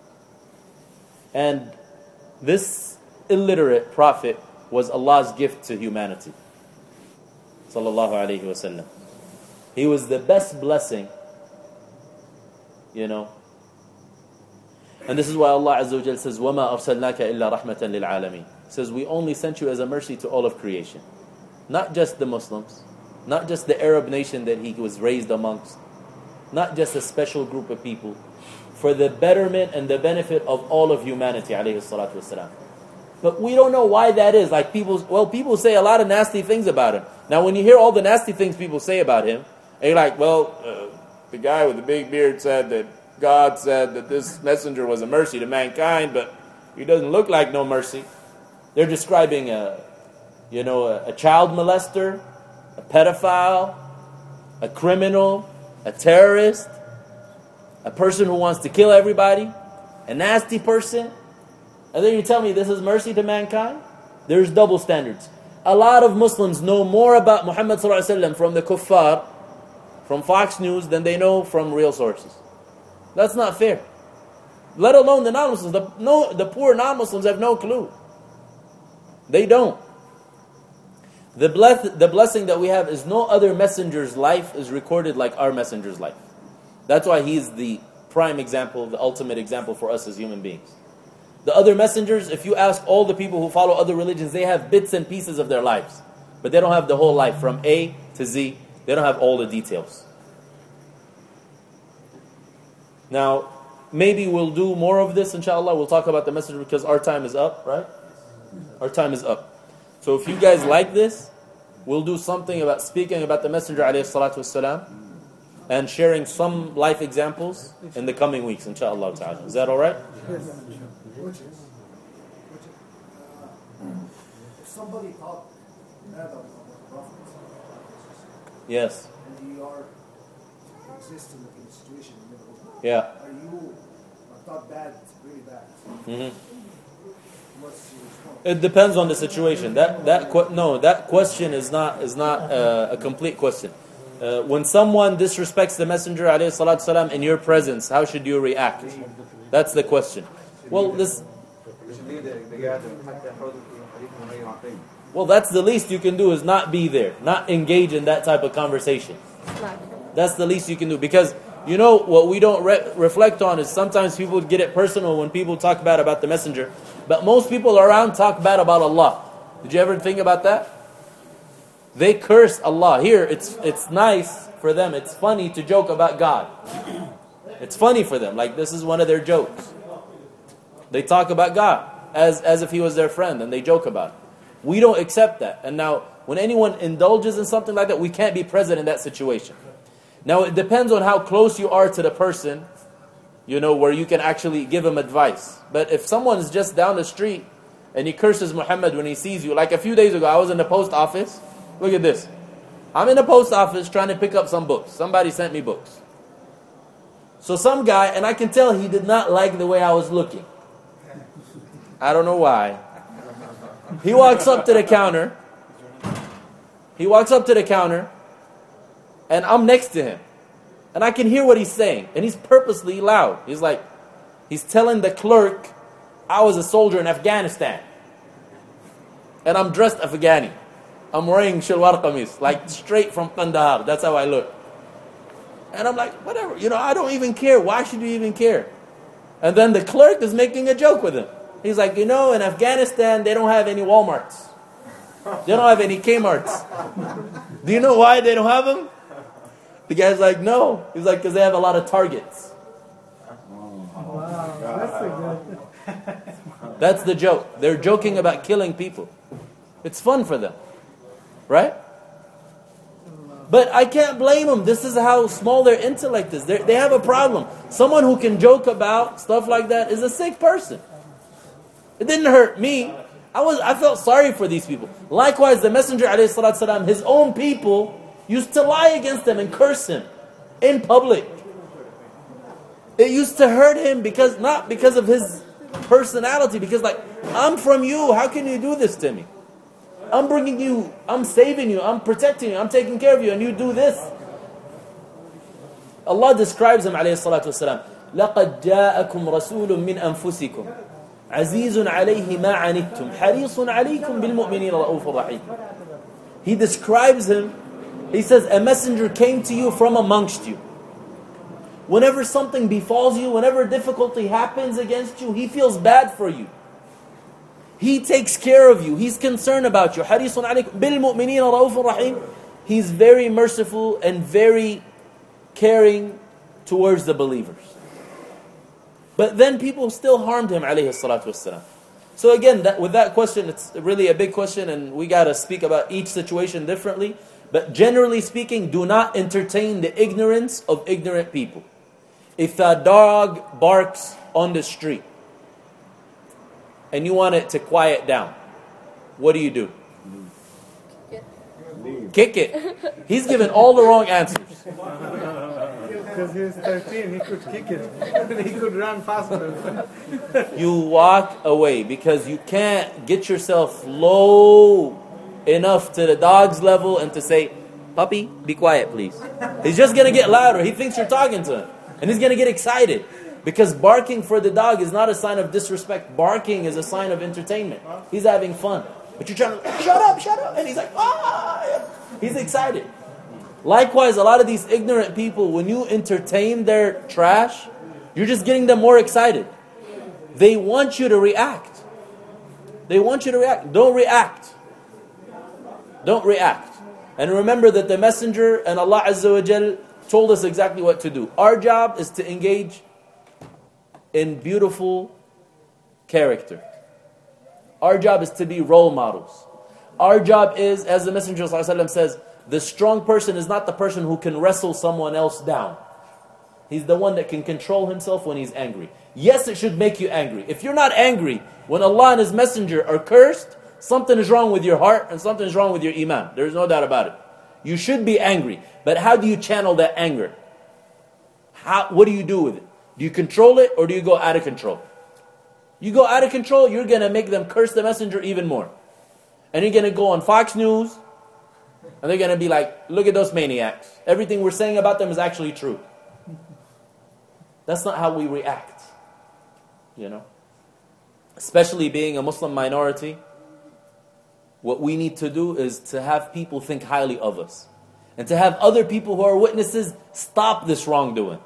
And this illiterate prophet was Allah's gift to humanity. Sallallahu alayhi wasallam. He was the best blessing, you know. And this is why Allah Azza wa Jal says, وَمَا أَرْسَلْنَاكَ إِلَّا رَحْمَةً لِلْعَالَمِينَ. He says, we only sent you as a mercy to all of creation. Not just the Muslims, not just the Arab nation that he was raised amongst, not just a special group of people, for the betterment and the benefit of all of humanity, alayhi salatu wasalam. But we don't know why that is. Like people, well, people say a lot of nasty things about him. Now, when you hear all the nasty things people say about him, and you're like, well, uh, the guy with the big beard said that God said that this messenger was a mercy to mankind, but he doesn't look like no mercy. They're describing a, you know, a, a child molester, a pedophile, a criminal, a terrorist, a person who wants to kill everybody, a nasty person. And then you tell me this is mercy to mankind? There's double standards. A lot of Muslims know more about Muhammad sallallahu alaihi wasallam from the kuffar, from Fox News, than they know from real sources. That's not fair. Let alone the non-Muslims. The, no, the poor non-Muslims have no clue. They don't. The, bless, the blessing that we have is no other messenger's life is recorded like our messenger's life. That's why he's the prime example, the ultimate example for us as human beings. The other messengers, if you ask all the people who follow other religions, they have bits and pieces of their lives. But they don't have the whole life from A to Z. They don't have all the details. Now, maybe we'll do more of this, inshallah. We'll talk about the messenger because our time is up, right? Our time is up. So if you guys like this, we'll do something about speaking about the messenger alayhi salatu wassalam and sharing some life examples in the coming weeks, inshallah ta'ala. Is that all right? Which is, which is, uh, if somebody thought bad of the Prophet, Yes. and you are existing in a situation in the middle, Yeah. are you are thought bad, really bad? Mm-hmm. What's your response? It depends on the situation. That that que- no, that question is not is not uh, a complete question. Uh, when someone disrespects the Messenger alayhi salatu salam in your presence, how should you react? That's the question. Well, this. Well, that's the least you can do is not be there, not engage in that type of conversation. That's the least you can do because you know what we don't re- reflect on is sometimes people get it personal when people talk bad about the Messenger, but most people around talk bad about Allah. Did you ever think about that? They curse Allah. Here, it's it's nice for them. It's funny to joke about God. It's funny for them. Like this is one of their jokes. They talk about God as as if He was their friend, and they joke about it. We don't accept that. And now, when anyone indulges in something like that, we can't be present in that situation. Now, it depends on how close you are to the person, you know, where you can actually give him advice. But if someone's just down the street and he curses Muhammad when he sees you, like a few days ago, I was in the post office. Look at this. I'm in the post office trying to pick up some books. Somebody sent me books. So some guy, and I can tell he did not like the way I was looking. I don't know why. He walks up to the counter. He walks up to the counter. And I'm next to him. And I can hear what he's saying. And he's purposely loud. He's like, he's telling the clerk, I was a soldier in Afghanistan. And I'm dressed Afghani. I'm wearing shalwar qamis, like straight from Kandahar. That's how I look. And I'm like, whatever. You know, I don't even care. Why should you even care? And then the clerk is making a joke with him. He's like, you know, in Afghanistan, they don't have any Walmarts. They don't have any Kmarts. Do you know why they don't have them? The guy's like, no. He's like, because they have a lot of targets. Wow, that's a good. That's the joke. They're joking about killing people. It's fun for them. Right? But I can't blame them. This is how small their intellect is. They're, they have a problem. Someone who can joke about stuff like that is a sick person. It didn't hurt me. I was I felt sorry for these people. Likewise, the Messenger alayhi salatu salam, his own people used to lie against him and curse him in public. It used to hurt him because not because of his personality, because like, I'm from you, how can you do this to me? I'm bringing you, I'm saving you, I'm protecting you, I'm taking care of you, and you do this. Allah describes him alayhi salatu wasalam, لَقَدْ جَاءَكُمْ رَسُولٌ مِّنْ أَنفُسِكُمْ عَزِيزٌ عَلَيْهِ مَا عَنِتُّمْ حَرِيصٌ عَلَيْكُمْ بِالْمُؤْمِنِينَ رَءُوفٌ رَحِيمٌ. He describes him, he says, a messenger came to you from amongst you. Whenever something befalls you, whenever difficulty happens against you, he feels bad for you. He takes care of you. He's concerned about you. حَرِيصٌ عَلَيْكُمْ بِالْمُؤْمِنِينَ رَءُوفٌ رَحِيمٌ. He's very merciful and very caring towards the believers. But then people still harmed him, alayhi salatu wassalam. So again, that, with that question, it's really a big question, and we got to speak about each situation differently. But generally speaking, do not entertain the ignorance of ignorant people. If a dog barks on the street and you want it to quiet down, what do you do? Kick it. He's given all the wrong answers. Because he was thirteen, he could kick it. He could run faster. You walk away because you can't get yourself low enough to the dog's level and to say, puppy, be quiet please. He's just going to get louder. He thinks you're talking to him. And he's going to get excited. Because barking for the dog is not a sign of disrespect. Barking is a sign of entertainment. He's having fun. But you're trying to, shut up, shut up. And he's like, ah. He's excited. Likewise, a lot of these ignorant people, when you entertain their trash, you're just getting them more excited. They want you to react. They want you to react. Don't react. Don't react. And remember that the Messenger and Allah Azza wa Jal told us exactly what to do. Our job is to engage in beautiful character. Our job is to be role models. Our job is, as the Messenger ﷺ says, the strong person is not the person who can wrestle someone else down. He's the one that can control himself when he's angry. Yes, it should make you angry. If you're not angry when Allah and His Messenger are cursed, something is wrong with your heart and something is wrong with your iman. There's no doubt about it. You should be angry. But how do you channel that anger? How, what do you do with it? Do you control it or do you go out of control? You go out of control, you're going to make them curse the Messenger even more. And you're going to go on Fox News and they're going to be like, look at those maniacs. Everything we're saying about them is actually true. That's not how we react. You know? Especially being a Muslim minority, what we need to do is to have people think highly of us. And to have other people who are witnesses stop this wrongdoing.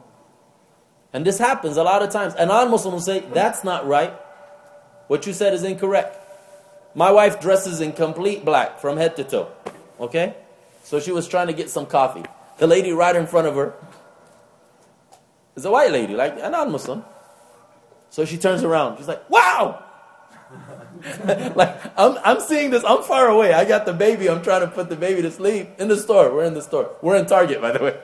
And this happens a lot of times. A non-Muslim will say, that's not right. What you said is incorrect. My wife dresses in complete black from head to toe. Okay? So she was trying to get some coffee. The lady right in front of her is a white lady, like a non-Muslim. So she turns around. She's like, wow! Like, I'm, I'm seeing this. I'm far away. I got the baby. I'm trying to put the baby to sleep in the store. We're in the store. We're in Target, by the way.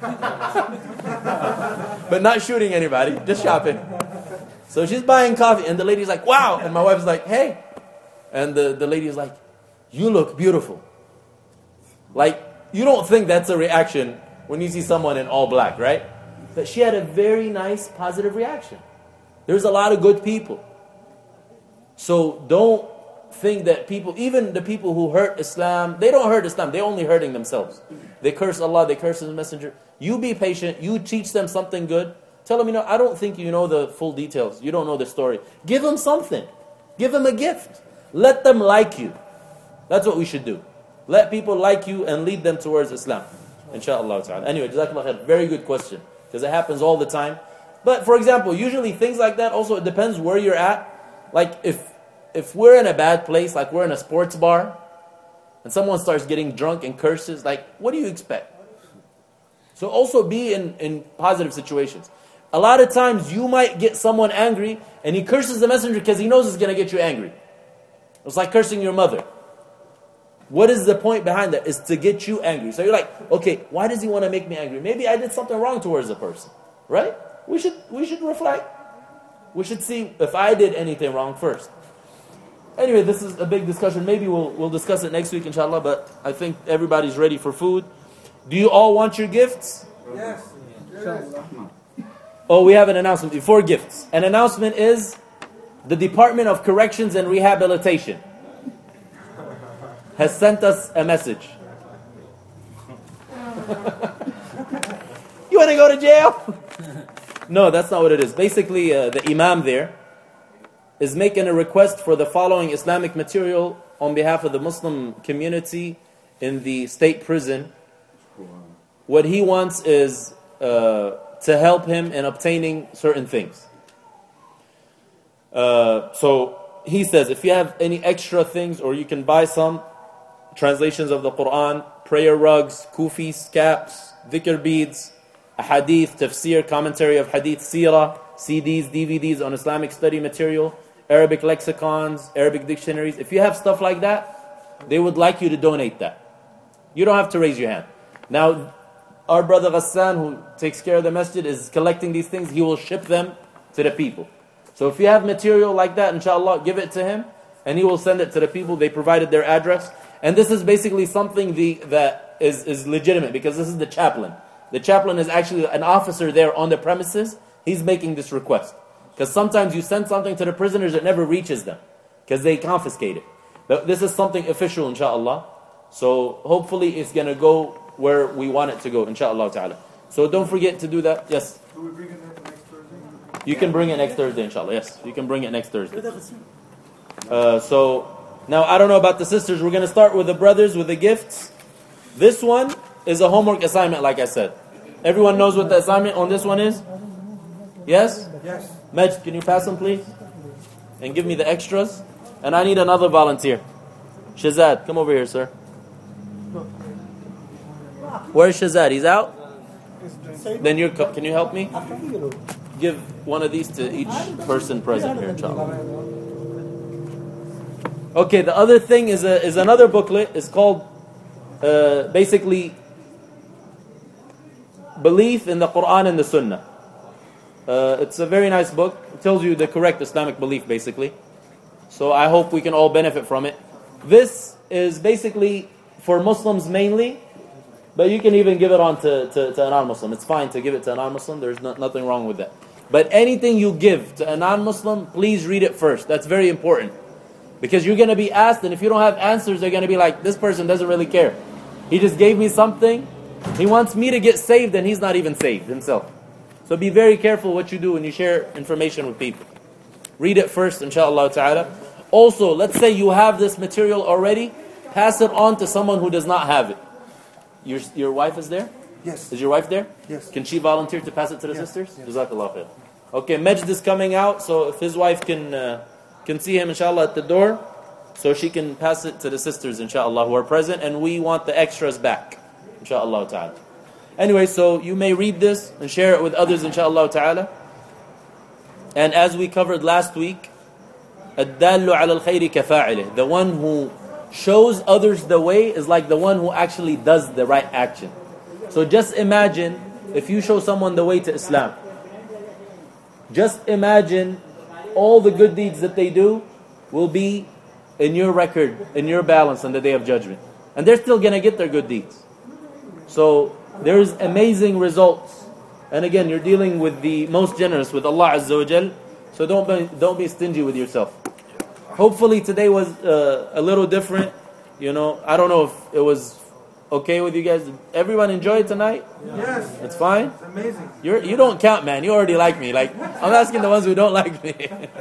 But not shooting anybody, just shopping. So she's buying coffee, and the lady's like, wow. And my wife's like, hey. And the, the lady is like, you look beautiful. Like, you don't think that's a reaction when you see someone in all black, right? But she had a very nice, positive reaction. There's a lot of good people. So don't think that people, even the people who hurt Islam, they don't hurt Islam, they're only hurting themselves. They curse Allah, they curse His Messenger. You be patient, you teach them something good. Tell them, you know, I don't think you know the full details. You don't know the story. Give them something. Give them a gift. Let them like you. That's what we should do. Let people like you and lead them towards Islam. Insha'Allah ta'ala. Anyway, Jazakallah khair. Very good question. Because it happens all the time. But for example, usually things like that also, it depends where you're at. Like if if we're in a bad place, like we're in a sports bar, and someone starts getting drunk and curses, like what do you expect? So also be in, in positive situations. A lot of times you might get someone angry and he curses the Messenger because he knows it's going to get you angry. It's like cursing your mother. What is the point behind that? Is to get you angry. So you're like, okay, why does he want to make me angry? Maybe I did something wrong towards the person, right? We should we should reflect. we should see if I did anything wrong first. Anyway, this is a big discussion. Maybe we'll we'll discuss it next week, inshallah. But I think everybody's ready for food. Do you all want your gifts? Yes. Oh, we have an announcement before gifts. An announcement is the Department of Corrections and Rehabilitation has sent us a message. You want to go to jail? No, that's not what it is. Basically, uh, the imam there is making a request for the following Islamic material on behalf of the Muslim community in the state prison. What he wants is uh, to help him in obtaining certain things. Uh, so he says, if you have any extra things, or you can buy some translations of the Quran, prayer rugs, kufis, caps, dhikr beads, a hadith, tafsir, commentary of hadith, seerah, C Ds, D V Ds on Islamic study material, Arabic lexicons, Arabic dictionaries. If you have stuff like that, they would like you to donate that. You don't have to raise your hand. Now, our brother Ghassan, who takes care of the masjid, is collecting these things. He will ship them to the people. So if you have material like that, inshallah, give it to him, and he will send it to the people. They provided their address. And this is basically something the, that is, is legitimate, because this is the chaplain. The chaplain is actually an officer there on the premises. He's making this request. Because sometimes you send something to the prisoners, it never reaches them, because they confiscate it. But this is something official, inshallah. So hopefully it's going to go where we want it to go, inshallah ta'ala. So don't forget to do that. Yes? Do we bring it next Thursday? You can bring it next Thursday, inshallah. Yes, you can bring it next Thursday. Uh, so, now I don't know about the sisters. We're going to start with the brothers with the gifts. This one is a homework assignment, like I said. Everyone knows what the assignment on this one is? Yes? Yes. Majd, can you pass them, please? And give me the extras. And I need another volunteer. Shazad, come over here, sir. Where's Shazad? He's out? Then you're, co- can you help me? Give one of these to each person present here, inshallah. Okay, the other thing is a, is another booklet. It's called uh, basically Belief in the Quran and the Sunnah. Uh, it's a very nice book. It tells you the correct Islamic belief, basically. So I hope we can all benefit from it. This is basically for Muslims mainly, but you can even give it on to, to, to a non-Muslim. It's fine to give it to a non-Muslim. There's no, nothing wrong with that. But anything you give to a non-Muslim, please read it first. That's very important. Because you're going to be asked, and if you don't have answers, they're going to be like, this person doesn't really care. He just gave me something. He wants me to get saved, and he's not even saved himself. So be very careful what you do when you share information with people. Read it first, inshallah ta'ala. Also, let's say you have this material already. Pass it on to someone who does not have it. Your your wife is there? Yes. Is your wife there? Yes. Can she volunteer to pass it to the Yes. sisters? Yes. Jazakallah khair. Okay, Majd is coming out, so if his wife can uh, can see him, inshallah, at the door, so she can pass it to the sisters, inshallah, who are present, and we want the extras back, inshallah ta'ala. Anyway, so you may read this and share it with others, inshallah ta'ala. And as we covered last week, الدال على الخير كفاعله. The one who shows others the way is like the one who actually does the right action. So just imagine if you show someone the way to Islam. Just imagine all the good deeds that they do will be in your record, in your balance on the day of judgment. And they're still going to get their good deeds. So there's amazing results. And again, you're dealing with the most generous, with Allah Azza wa Jal. So don't be, don't be stingy with yourself. Hopefully today was uh, a little different. You know, I don't know if it was okay with you guys. Did everyone enjoy it tonight? Yes. It's fine? It's amazing. You're, you don't count, man. You already like me. Like, I'm asking the ones who don't like me.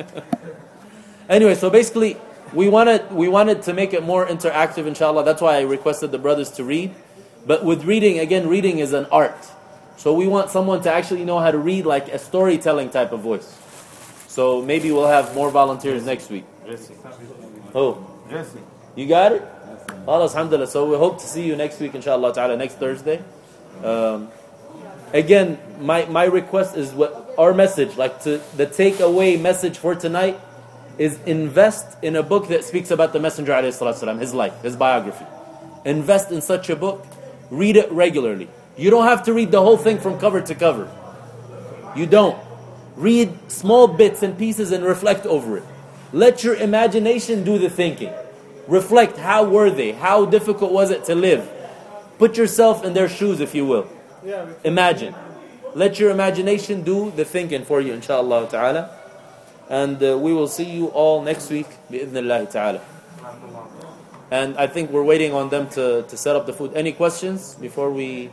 Anyway, so basically, we wanted we wanted to make it more interactive, inshallah. That's why I requested the brothers to read. But with reading, again, reading is an art. So we want someone to actually know how to read like a storytelling type of voice. So maybe we'll have more volunteers next week. Jesse. Oh, Jesse. you got it? Allah, alhamdulillah. So we hope to see you next week, inshallah ta'ala, next Thursday. Um, again, my, my request is what our message, like to the takeaway message for tonight, is invest in a book that speaks about the Messenger alayhi salatu wasalam, his life, his biography. Invest in such a book. Read it regularly. You don't have to read the whole thing from cover to cover. You don't. Read small bits and pieces and reflect over it. Let your imagination do the thinking. Reflect, how were they? How difficult was it to live? Put yourself in their shoes, if you will. Imagine. Let your imagination do the thinking for you, inshallah ta'ala. And uh, we will see you all next week, bi'idhnillahi ta'ala. And I think we're waiting on them to, to set up the food. Any questions before we...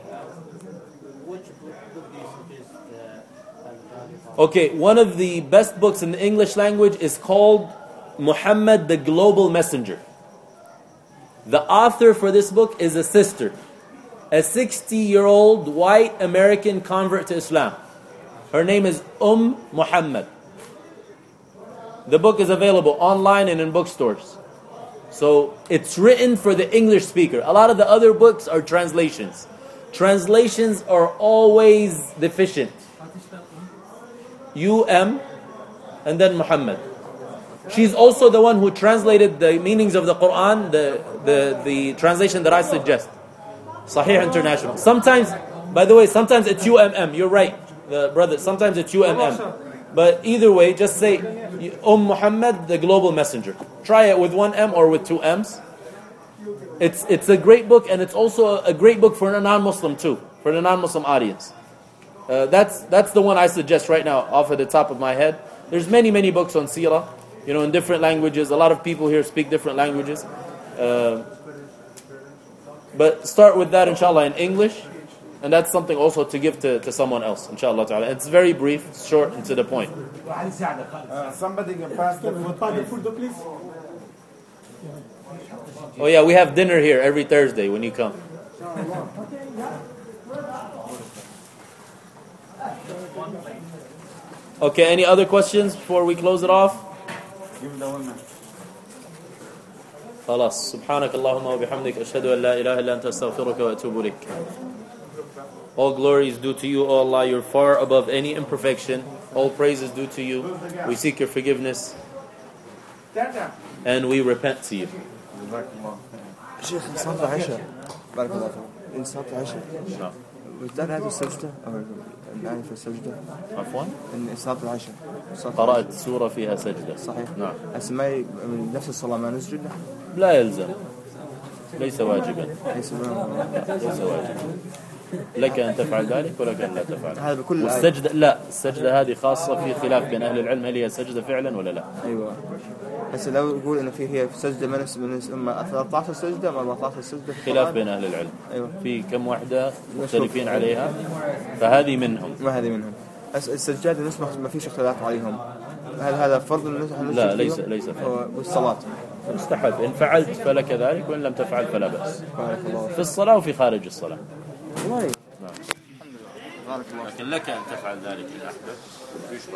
Okay, one of the best books in the English language is called Muhammad the Global Messenger. The author for this book is a sister, a sixty-year-old white American convert to Islam. Her name is Umm Muhammad. The book is available online and in bookstores. So it's written for the English speaker. A lot of the other books are translations. Translations are always deficient. U M and then Muhammad. She's also the one who translated the meanings of the Quran, the, the, the translation that I suggest. Sahih International. Sometimes, by the way, sometimes it's U M M. You're right, the brother. Sometimes it's U M M. But either way, just say Umm Muhammad, the Global Messenger. Try it with one M or with two M's. It's it's a great book, and it's also a great book for a non-Muslim too, for the non-Muslim audience. Uh, that's that's the one I suggest right now, off at the top of my head. There's many many books on Seerah, you know, in different languages. A lot of people here speak different languages. Uh, but start with that, inshallah, in English. And that's something also to give to, to someone else, inshallah ta'ala. It's very brief, short, and to the point. Uh, somebody can pass the food, Pass the please. food, please. Oh yeah, we have dinner here every Thursday when you come. Okay, any other questions before we close it off? Give the women. خلاص سبحانك اللهم وبحمدك أشهد أن لا إله إلا أنت أستغفرك وأتوب إليك. All glory is due to you, O Allah. You're far above any imperfection. All praise is due to you. We seek your forgiveness and we repent to you. شيخ صلاة العشاء بارك الله فيك. إن صلاة العشاء نعم. وتدار هذه السجدة أو الآية في السجدة عفوا. إن صلاة العشاء صلاة قرأت سورة فيها سجدة. صحيح. نعم. أسماء من نفس الصلاة ما نسجد له. لا يلزم. ليس واجبا. ليس ليس واجبا. لك أن تفعل ذلك ولك أن لا تفعل. هذا بكل الآية. والسجدة لا، السجدة هذه خاصة، في خلاف بين أهل العلم هل هي سجدة فعلا ولا لا. أيوة. بس لو يقول إن في هي سجدة ما نفس من إما ثلاثة عشر سجدة أو أربعة عشر سجدة. خلاف بين أهل العلم. أيوة. في كم واحدة مختلفين عليها، فهذه منهم. ما هذه منهم. بس السجادة نسمع ما فيش اختلاف عليهم. هل هذا فرض نسجد؟ لا ليس ليس فرض. والصلاة. مستحب، إن فعلت فلك ذلك وإن لم تفعل فلا بأس. بارك الله. في الصلاة وفي خارج الصلاة. والله. نعم. لكن لك أن تفعل ذلك إن أحببت.